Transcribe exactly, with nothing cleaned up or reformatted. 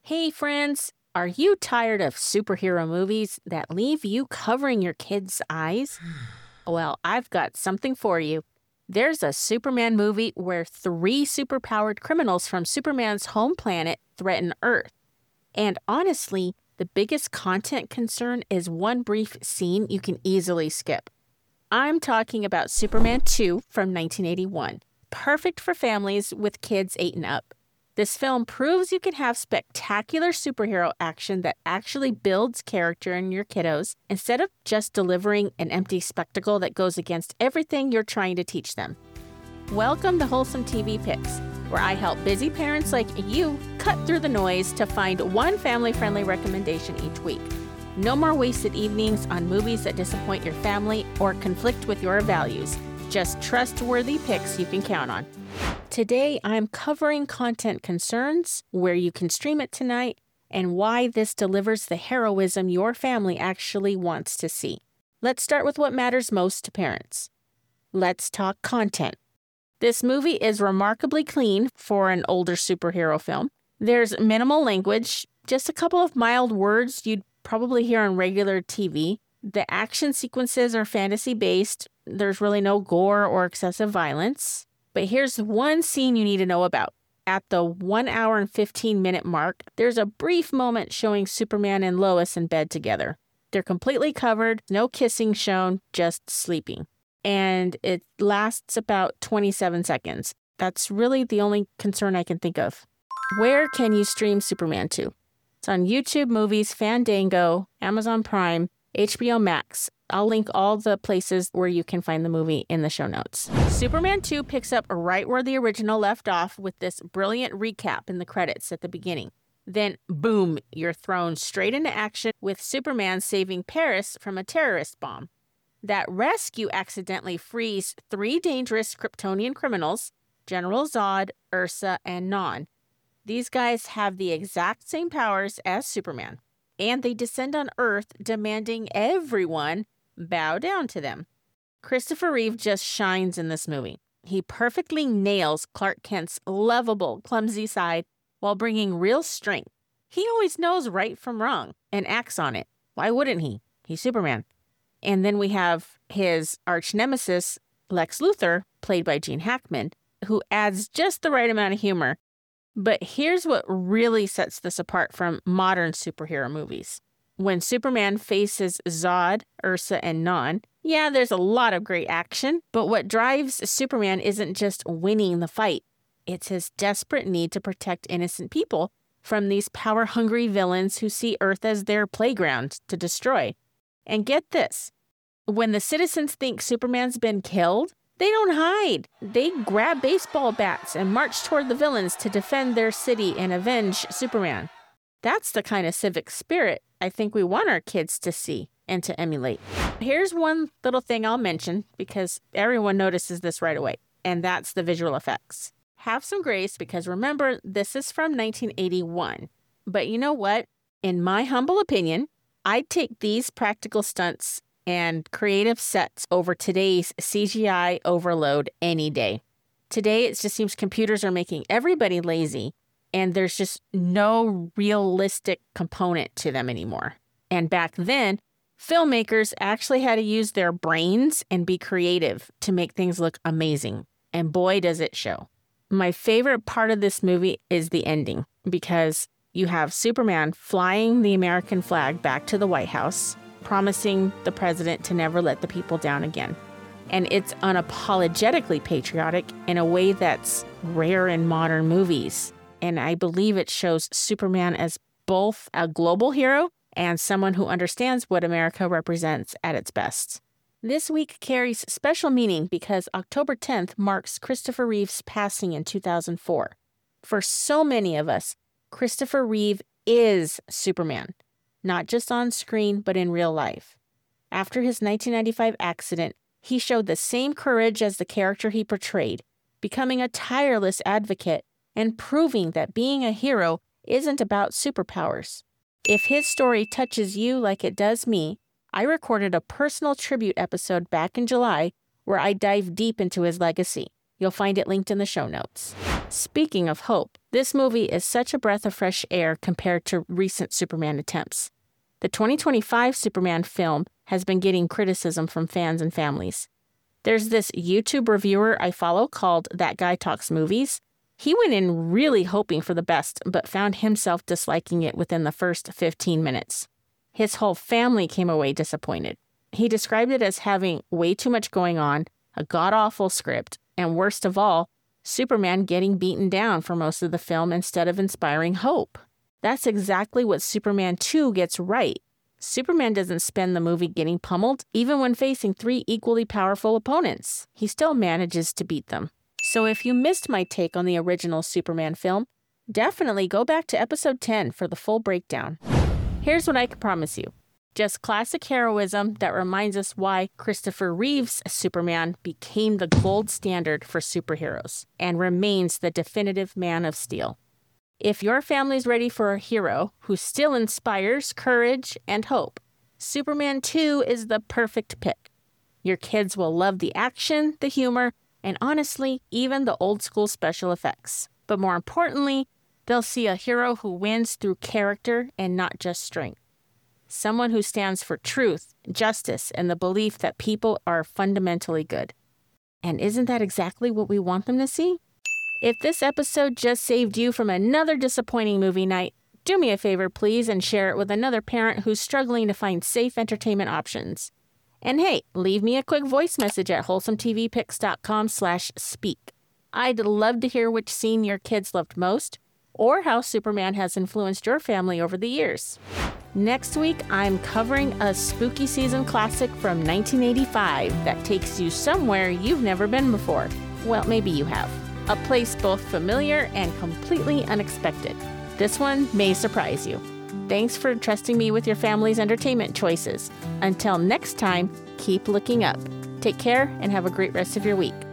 Hey friends, are you tired of superhero movies that leave you covering your kids' eyes? Well, I've got something for you. There's a Superman movie where three superpowered criminals from Superman's home planet threaten Earth. And honestly, the biggest content concern is one brief scene you can easily skip. I'm talking about Superman two from nineteen eighty-one, perfect for families with kids eight and up. This film proves you can have spectacular superhero action that actually builds character in your kiddos instead of just delivering an empty spectacle that goes against everything you're trying to teach them. Welcome to Wholesome T V Picks, where I help busy parents like you cut through the noise to find one family-friendly recommendation each week. No more wasted evenings on movies that disappoint your family or conflict with your values. Just trustworthy picks you can count on. Today, I'm covering content concerns, where you can stream it tonight, and why this delivers the heroism your family actually wants to see. Let's start with what matters most to parents. Let's talk content. This movie is remarkably clean for an older superhero film. There's minimal language, just a couple of mild words you'd probably hear on regular T V. The action sequences are fantasy-based. There's really no gore or excessive violence. But here's one scene you need to know about. At the one hour and fifteen minute mark, there's a brief moment showing Superman and Lois in bed together. They're completely covered, no kissing shown, just sleeping. And it lasts about twenty-seven seconds. That's really the only concern I can think of. Where can you stream Superman two? It's on YouTube Movies, Fandango, Amazon Prime, H B O Max. I'll link all the places where you can find the movie in the show notes. Superman two picks up right where the original left off with this brilliant recap in the credits at the beginning. Then, boom, you're thrown straight into action with Superman saving Paris from a terrorist bomb. That rescue accidentally frees three dangerous Kryptonian criminals, General Zod, Ursa, and Non. These guys have the exact same powers as Superman, and they descend on Earth demanding everyone bow down to them. Christopher Reeve just shines in this movie. He perfectly nails Clark Kent's lovable, clumsy side while bringing real strength. He always knows right from wrong and acts on it. Why wouldn't he? He's Superman. And then we have his arch nemesis, Lex Luthor, played by Gene Hackman, who adds just the right amount of humor. But here's what really sets this apart from modern superhero movies. When Superman faces Zod, Ursa, and Non, yeah, there's a lot of great action, but what drives Superman isn't just winning the fight. It's his desperate need to protect innocent people from these power-hungry villains who see Earth as their playground to destroy. And get this, when the citizens think Superman's been killed, they don't hide. They grab baseball bats and march toward the villains to defend their city and avenge Superman. That's the kind of civic spirit I think we want our kids to see and to emulate. Here's one little thing I'll mention because everyone notices this right away, and that's the visual effects. Have some grace because remember, this is from nineteen eighty-one. But you know what? In my humble opinion, I'd take these practical stunts and creative sets over today's C G I overload any day. Today, it just seems computers are making everybody lazy, and there's just no realistic component to them anymore. And back then, filmmakers actually had to use their brains and be creative to make things look amazing. And boy, does it show. My favorite part of this movie is the ending, because you have Superman flying the American flag back to the White House, promising the president to never let the people down again. And it's unapologetically patriotic in a way that's rare in modern movies. And I believe it shows Superman as both a global hero and someone who understands what America represents at its best. This week carries special meaning because October tenth marks Christopher Reeve's passing in two thousand four. For so many of us, Christopher Reeve is Superman, not just on screen, but in real life. After his nineteen ninety-five accident, he showed the same courage as the character he portrayed, becoming a tireless advocate and proving that being a hero isn't about superpowers. If his story touches you like it does me, I recorded a personal tribute episode back in July where I dive deep into his legacy. You'll find it linked in the show notes. Speaking of hope, this movie is such a breath of fresh air compared to recent Superman attempts. The twenty twenty-five Superman film has been getting criticism from fans and families. There's this YouTube reviewer I follow called That Guy Talks Movies. He went in really hoping for the best, but found himself disliking it within the first fifteen minutes. His whole family came away disappointed. He described it as having way too much going on, a god-awful script, and worst of all, Superman getting beaten down for most of the film instead of inspiring hope. That's exactly what Superman two gets right. Superman doesn't spend the movie getting pummeled, even when facing three equally powerful opponents. He still manages to beat them. So if you missed my take on the original Superman film, definitely go back to episode ten for the full breakdown. Here's what I can promise you. Just classic heroism that reminds us why Christopher Reeve's Superman became the gold standard for superheroes and remains the definitive Man of Steel. If your family's ready for a hero who still inspires courage and hope, Superman two is the perfect pick. Your kids will love the action, the humor, and honestly, even the old-school special effects. But more importantly, they'll see a hero who wins through character and not just strength. Someone who stands for truth, justice, and the belief that people are fundamentally good. And isn't that exactly what we want them to see? If this episode just saved you from another disappointing movie night, do me a favor, please, and share it with another parent who's struggling to find safe entertainment options. And hey, leave me a quick voice message at wholesometvpics.com slash speak. I'd love to hear which scene your kids loved most, or how Superman has influenced your family over the years. Next week, I'm covering a spooky season classic from nineteen eighty-five that takes you somewhere you've never been before. Well, maybe you have. A place both familiar and completely unexpected. This one may surprise you. Thanks for trusting me with your family's entertainment choices. Until next time, keep looking up. Take care and have a great rest of your week.